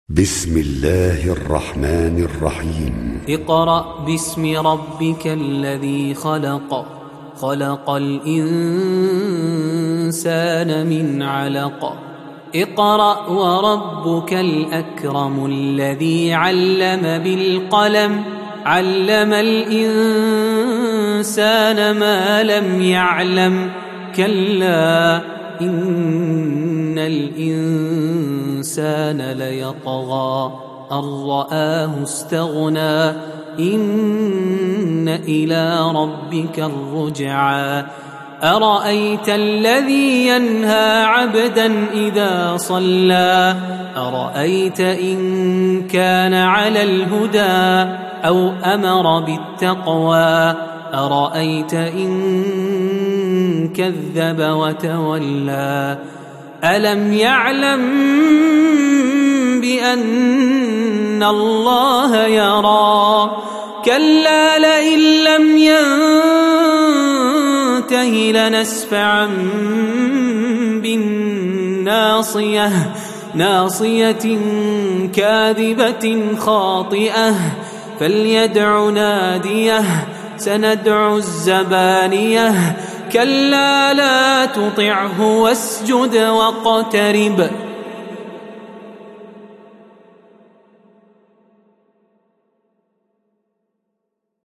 بسم الله الرحمن الرحيم. اقرأ باسم ربك الذي خلق. خلق الإنسان من علق. اقرأ وربك الأكرم الذي علم بالقلم. علم الإنسان ما لم يعلم. كلا إن الإنسان ليطغى أن رآه استغنى. إن إلى ربك الرجعى. أرأيت الذي ينهى عبدا إذا صلى. أرأيت إن كان على الهدى أو أمر بالتقوى. أرأيت إن كذب وتولى. ألم يعلم بأن الله يرى. كلا لئن لم ينته لنسفعا بالناصية. ناصية كاذبة خاطئة. فليدع ناديه. سندع الزبانية. كلا لا تطعه واسجد واقترب.